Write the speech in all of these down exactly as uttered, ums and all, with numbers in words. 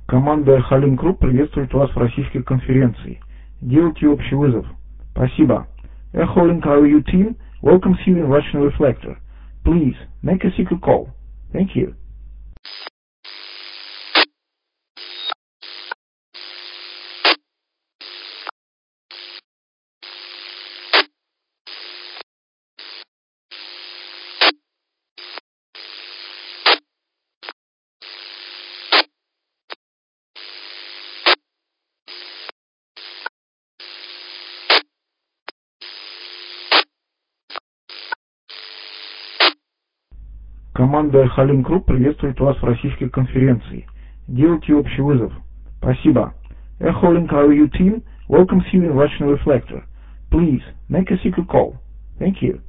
Команда Halink Group приветствует вас в российской конференции. Делайте общий вызов. Спасибо. Air Halink R U team welcomes you in Russian Reflector. Please make a secret call. Thank you. Команда Halink Group приветствует вас в российской конференции. Делайте общий вызов. Спасибо. Air Halink R U team welcomes you in Russian Reflector. Please make a secret call. Thank you.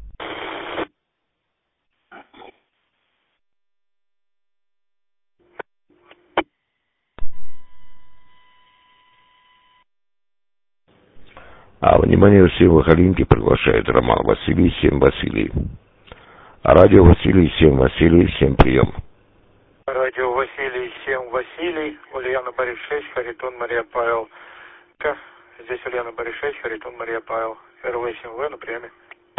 А внимание всем Халинки приглашает Роман Василий, семь Василий. Радио Василий, семь Василий, всем прием. Радио Василий, семь Василий, Ульяна Борис шесть, Харитон Мария Павел. К. Здесь Ульяна Борис шесть, Харитон Мария Павел. эр восемь вэ на приеме.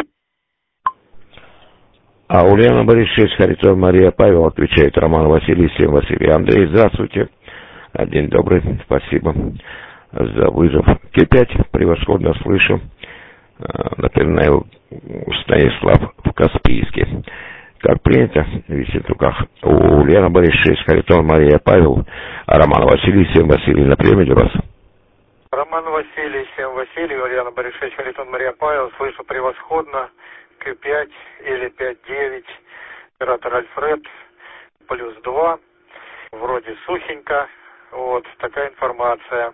А Ульяна Борис шесть, Харитон Мария Павел, отвечает Роман Василий, семь Василий. Андрей, здравствуйте. День добрый, спасибо за вызов. К пять, превосходно слышу. Напоминаю, Станислав в Каспийске. Как принято, висит в руках у Ульяна Борис шесть, Харитон Мария Павел, а Роман Василий, семь Василий на приеме для вас. Роман Василий, семь Василий, Ульяна Борис шесть, Харитон Мария Павел, слышу превосходно. К пять или пять девять, оператор Альфред, плюс два, вроде сухенько. Вот такая информация.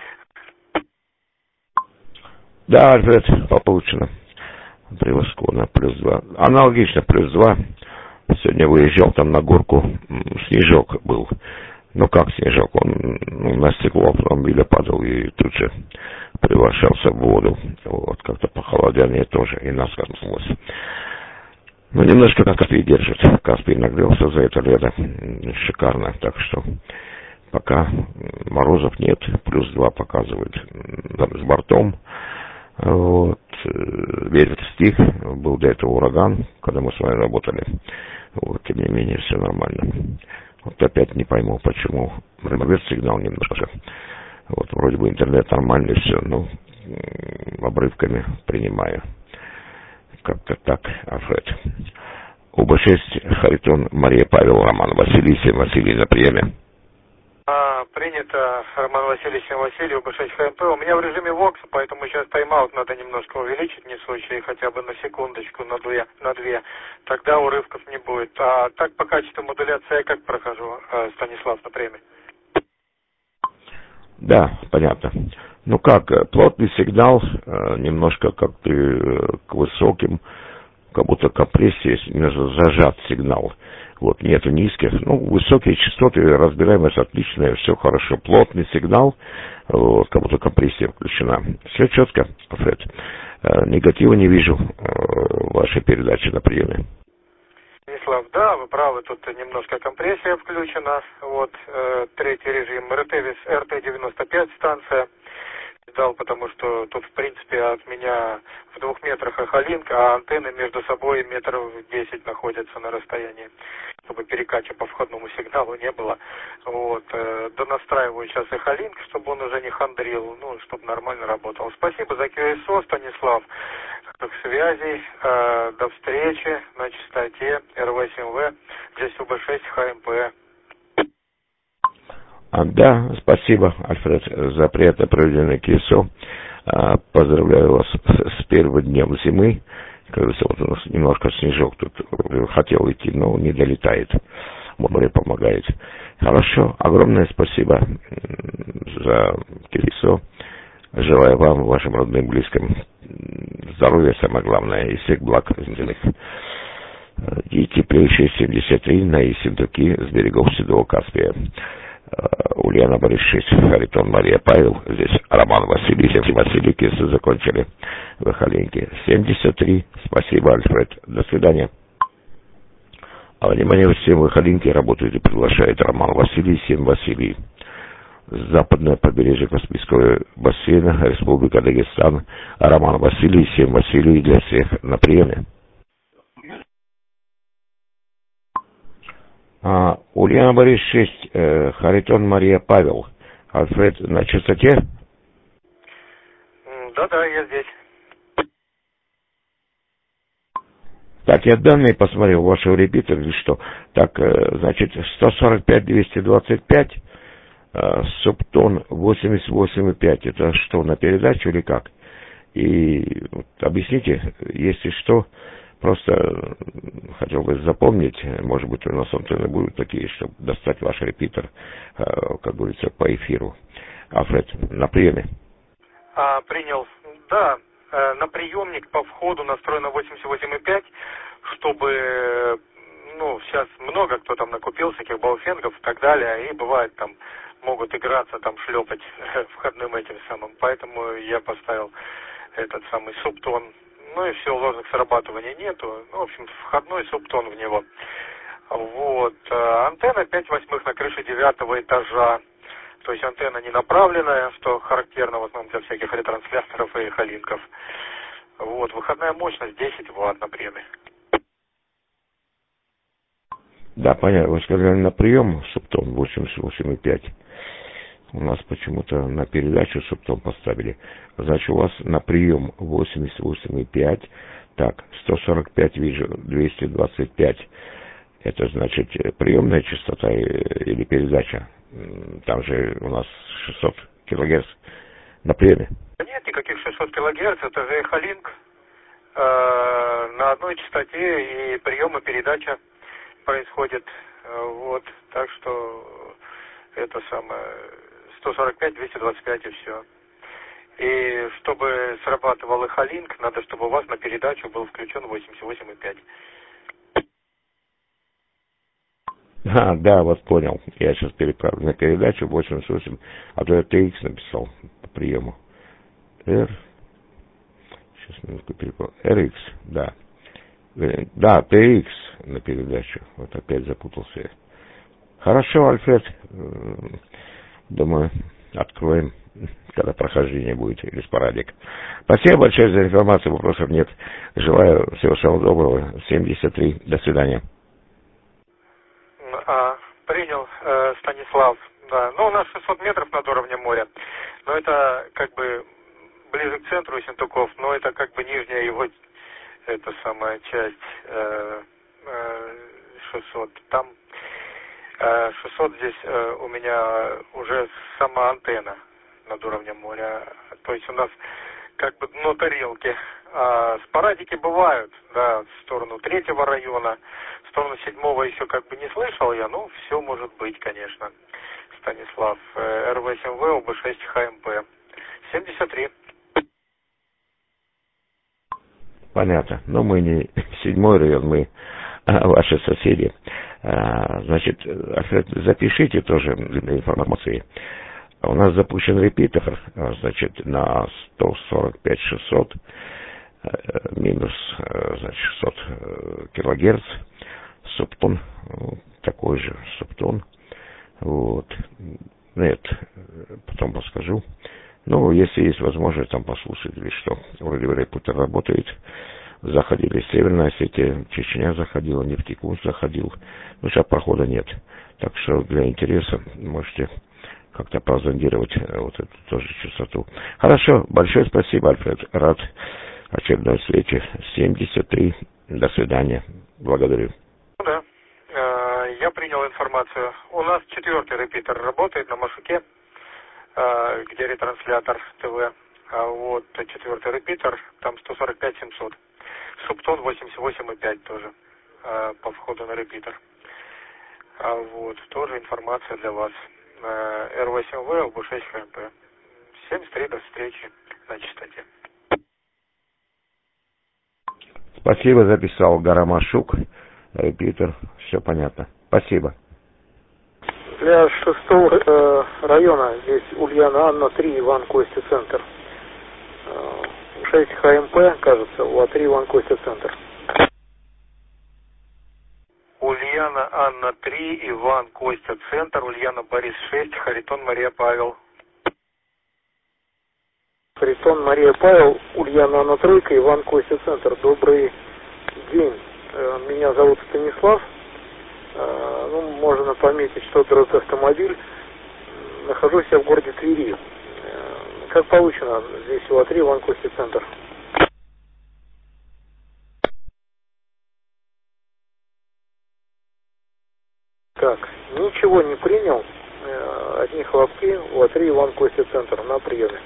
Да, Альфред, получено. Превосходно, плюс два. Аналогично, плюс два. Сегодня выезжал там на горку, снежок был. Ну как снежок, он ну, на стекло автомобиля падал и тут же превращался в воду. Вот, как-то похолодание тоже, и нас коснулось. Ну, немножко на Каспий держит. Каспий нагрелся за это лето. Шикарно, так что пока морозов нет, плюс два показывает там, с бортом. Вот, ветер стих, был до этого ураган, когда мы с вами работали. Вот, тем не менее, все нормально. Вот опять не пойму, почему. Сигнал немножко. Вот, вроде бы интернет нормальный, все, ну, обрывками принимаю. Как-то так, Альфред. У Б шесть, Харитон Мария Павел, Роман Василий, семь Василий на приеме. А, принято, Роман Василий, семь Василий, У Б шесть ХМП. У меня в режиме вокса, поэтому сейчас тайм-аут надо немножко увеличить несущие, хотя бы на секундочку, на две, на две. Тогда урывков не будет. А так по качеству модуляции я как прохожу, Станислав, на приеме? Да, понятно. Ну как, плотный сигнал, немножко как ты к высоким, как будто компрессия есть, немножко зажат сигнал. Вот, нету низких, ну, высокие частоты, разбираемость отличная, все хорошо. Плотный сигнал, вот, как будто компрессия включена. Все четко, Фред. Негатива не вижу в вашей передаче на приеме. Станислав, да, вы правы, тут немножко компрессия включена. Вот, э, третий режим, эр тэ девяносто пять станция. Ждал, потому что тут, в принципе, от меня в двух метрах Халинк, а антенны между собой метров десять находятся на расстоянии, чтобы перекача по входному сигналу не было. Вот, э, донастраиваю сейчас и Халинк, чтобы он уже не хандрил, ну, чтобы нормально работал. Спасибо за кью эс о, Станислав. К связи, э, до встречи на частоте эр восемь вэ, здесь У Б шесть ХМП. Да, спасибо, Альфред, за приятно проведенное кью эс о. Поздравляю вас с первым днем зимы. Кажется, вот у нас немножко снежок тут хотел идти, но не долетает. Море помогает. Хорошо, огромное спасибо за кью эс о. Желаю вам, вашим родным, близким здоровья, самое главное, и всех благ земных. И теплейшие семьдесят три на Ессентуки с берегов Седого Каспия. Ульяна Борис шесть, Харитон Мария Павел, здесь Роман Василий, семь Василий, кисы закончили в Халеньке. семьдесят три, спасибо, Альфред, до свидания. А внимание, всем в Халеньке работают и приглашает Роман Василий, семь Василий. западное побережье Каспийского бассейна, Республика Дагестан, Роман Василий, семь Василий для всех на приеме. А, Ульяна Борис шесть, э, Харитон Мария Павел. Альфред на частоте? Да-да, я здесь. Так, я данные посмотрел вашего репитера или что? Так, э, значит, сто сорок пять двести двадцать пять, э, субтон восемьдесят восемь и пять. Это что, на передачу или как? И вот, объясните, если что, просто хотел бы запомнить, может быть, у нас антенны будут такие, чтобы достать ваш репитер, э, как говорится, по эфиру. Альфред, на приеме. А, принял. Да, э, на приемник по входу настроено восемьдесят восемь и пять, чтобы, ну, сейчас много кто там накупил всяких бауфенгов и так далее, и бывает там могут играться, там шлепать входным этим самым, поэтому я поставил этот самый субтон. Ну и все, ложных срабатываний нету. Ну, в общем, входной субтон в него. Вот. Антенна пять восьмых на крыше девятого этажа. То есть антенна не направленная, что характерно в основном для всяких ретрансляторов и халинков. Вот. Выходная мощность десять ватт на приеме. Да, понятно. Вы сказали на прием субтон восемьдесят восемь и пять. У нас почему-то на передачу субтон поставили. Значит, у вас на прием восемьдесят восемь и пять. Так, сто сорок пять вижу, двести двадцать пять. Это значит приемная частота или передача? Там же у нас шестьсот килогерц на приеме. Нет, никаких шестьсот килогерц. Это же эхолинк э, на одной частоте, и прием и передача происходит. Вот. Так что это самое сто сорок пять двести двадцать пять и все. И чтобы срабатывал эхолинк, надо, чтобы у вас на передачу был включен восемьдесят восемь и пять. А, да, вот понял. Я сейчас переправлю на передачу восемьдесят восемь, а то я ти икс написал по приему. R. Сейчас минутку переправлю. эр икс, да. Да, ти икс на передачу. Вот опять запутался я. Хорошо, Альфред. Думаю, откроем, когда прохождение будет, или спорадик. Спасибо большое за информацию, вопросов нет. Желаю всего самого доброго. семьдесят три. До свидания. А, принял, э, Станислав. Да. Ну, у нас шестьсот метров над уровнем моря. Но это как бы ближе к центру Ессентуков, но это как бы нижняя его, это самая часть э, э, шестьсот. Там э, шестьсот здесь э, у меня уже сама антенна над уровнем моря. То есть у нас как бы дно тарелки. А спорадики бывают, да, в сторону третьего района, в сторону седьмого еще как бы не слышал я, ну, все может быть, конечно. Станислав, эр восемь вэ, о бэ шесть ха эм пэ. семьдесят три. Понятно. Но мы не седьмой район, мы а, ваши соседи. А, значит, Альфред, запишите тоже для информации. У нас запущен репитер, значит, на сто сорок пять шестьсот, минус, значит, шестьсот килогерц, субтон, такой же субтон, вот, нет, потом подскажу. Ну, если есть возможность там послушать или что, вроде бы репитер работает, заходили Северная Осетия, Чечня заходила, Нефтекумск заходил, ну, сейчас прохода нет, так что для интереса можете как-то прозондировать вот эту тоже частоту. Хорошо, большое спасибо, Альфред. Рад очередной встрече. семьдесят три. До свидания. Благодарю. Да, я принял информацию. У нас четвертый репитер работает на Машуке, где ретранслятор ТВ. А вот четвертый репитер, там сто сорок пять семьсот. Субтон восемьдесят восемь и пять тоже по входу на репитер. А вот тоже информация для вас. эр восемь вэ, о бэ шесть ха эм пэ. семьдесят три, до встречи на частоте. Спасибо, записал Гарамашук, репитер, все понятно. Спасибо. Для шестого э, района здесь Ульяна Анна три, Иван Костя, центр. Э, шесть ха эм пэ, кажется, у А три Иван Костя, центр. Ульяна Ульяна, Анна три, Иван, Костя, Центр, Ульяна, Борис шесть, Харитон, Мария, Павел. Харитон, Мария, Павел, Ульяна, Анна тройка, Иван, Костя, Центр. Добрый день. Меня зовут Станислав. Ну, можно пометить, что это автомобиль. Нахожусь я в городе Твери. Как получено? Здесь УА три, Иван, Костя, Центр. Так, ничего не принял. Одни хлопки. УА три, Иван, Костя, Центр. На приеме.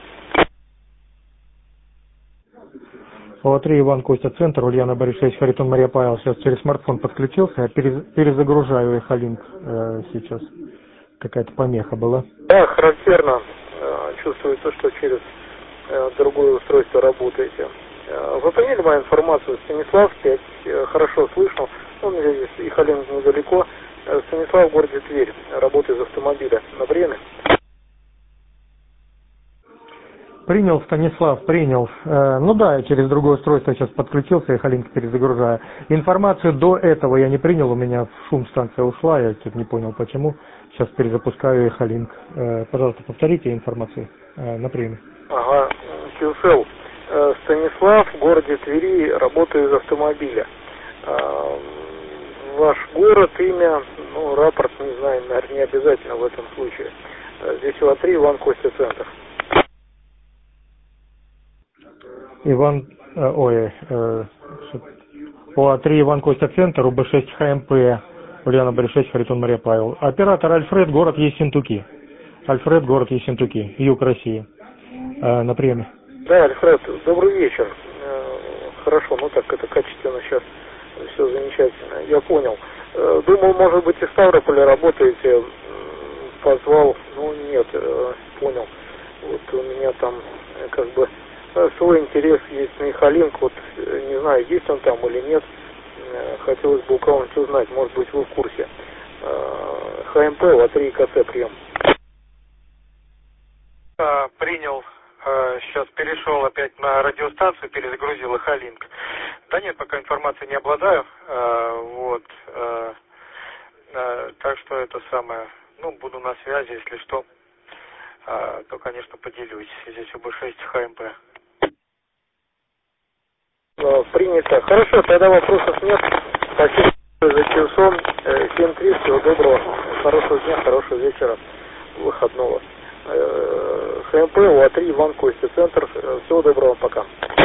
УА три, Иван, Костя, Центр, Ульяна, Борис шесть, Харитон, Мария, Павел. Сейчас через смартфон подключился. Я перезагружаю Эхолинк э, сейчас. Какая-то помеха была. Да, характерно. Э, чувствуется, что через э, другое устройство работаете. Э, вы поняли мою информацию? Станислав, я э, хорошо слышал. Он здесь Эхолинк недалеко. Э, Станислав в городе Тверь. Работает из автомобиля. На время? Принял, Станислав, принял. Э, ну да, я через другое устройство сейчас подключился, Эхолинк перезагружаю. Информацию до этого я не принял, у меня в шум станция ушла, я тут не понял почему. Сейчас перезапускаю Эхолинк. Э, пожалуйста, повторите информацию э, на приеме. Ага, Кюсел. Э, Станислав в городе Твери, работаю из автомобиля. Э, ваш город, имя, ну, рапорт, не знаю, наверное, не обязательно в этом случае. Э, здесь УА три, Иван, Костя, Центр. Иван, э, ой, э, УА три, Иван, Костя, Центр, УБ шесть, ХМП, Ульяна, Борис шесть, Харитон, Мария, Павел. Оператор Альфред, город Ессентуки. Альфред, город Ессентуки, юг России. Э, на приеме. Да, Альфред, добрый вечер. Э, хорошо, ну так, это качественно сейчас, все замечательно, я понял. Э, думал, может быть, из Ставрополя работаете, позвал, ну нет, э, понял. Вот у меня там, э, как бы, свой интерес есть на Эхолинк, вот не знаю, есть он там или нет, хотелось бы у кого-нибудь узнать, может быть, вы в курсе. ХМП, УА три, КЦ, прием. А, принял, а, сейчас перешел опять на радиостанцию, перезагрузил Эхолинк. Да нет, пока информацией не обладаю, а, вот, а, а, так что это самое, ну, буду на связи, если что, а, то, конечно, поделюсь. Здесь УБ шесть, ХМП. Принято. Хорошо, тогда вопросов нет. Спасибо за телефон. семь три, всего доброго. Хорошего дня, хорошего вечера, выходного. ХМП, УА три, Иван, Костя, Центр. Всего доброго, пока.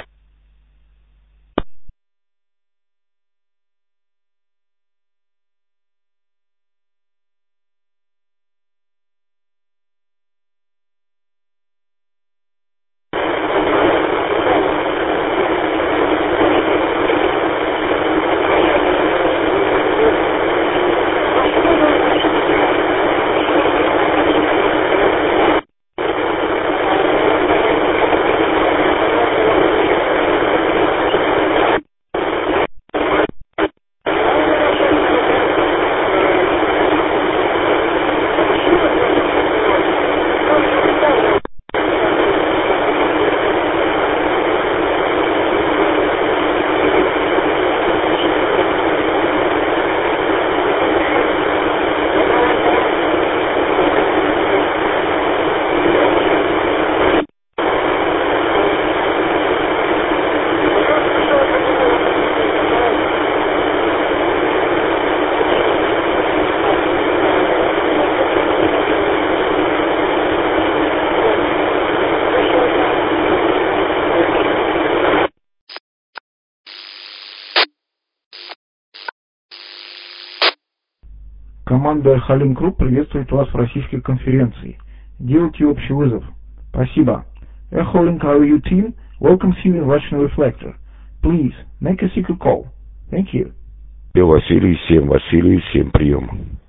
Команда Эхолинк Групп приветствует вас в российской конференции. Делайте общий вызов. Спасибо. Эхолинк ар ю team welcomes you in Russian Reflector. Please make a secret call. Thank you. Василий семь, Василий семь, прием.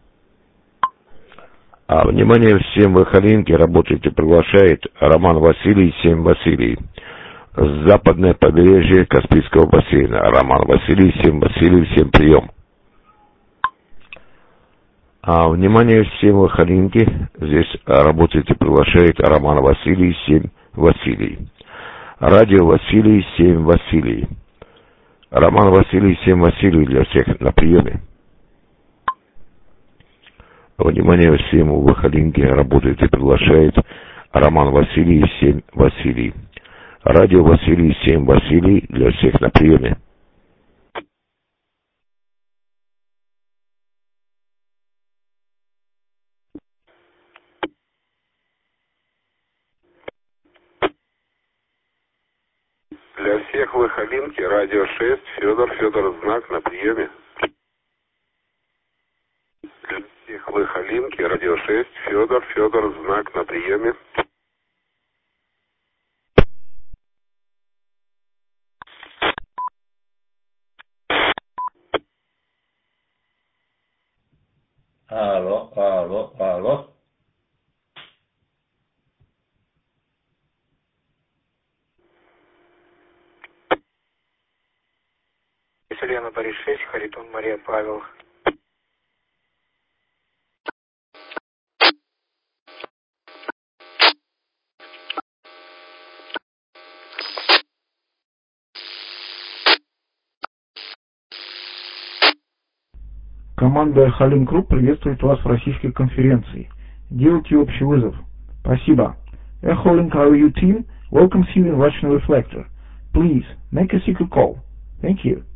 А, внимание всем в Эхолинке, работаете, приглашает Роман Василий семь, Василий. Западное побережье Каспийского бассейна. Роман Василий семь, Василий семь, прием. А, внимание всем в Эхолинке, здесь работаете, приглашает Роман Василий семь, Василий. Радио Василий семь, Василий. Роман Василий семь, Василий для всех на приеме. Внимание всем, у Выхолинки работает и приглашает Роман Василий, семь Василий. Радио Василий, семь Василий, для всех на приеме. Для всех Выхолинки, радио шесть, Федор, Федор, знак на приеме. Для всех Выхолинки, радио шесть, Федор, Федор, знак на приеме. Алло, алло, алло. Селена Борис шесть, Харитон Мария Павел. Команда Эхолинк Групп приветствует вас в российской конференции. Делайте общий вызов. Спасибо. Эхолинк ар ю Team welcomes you in Russian Reflector. Please make a secret call. Thank you.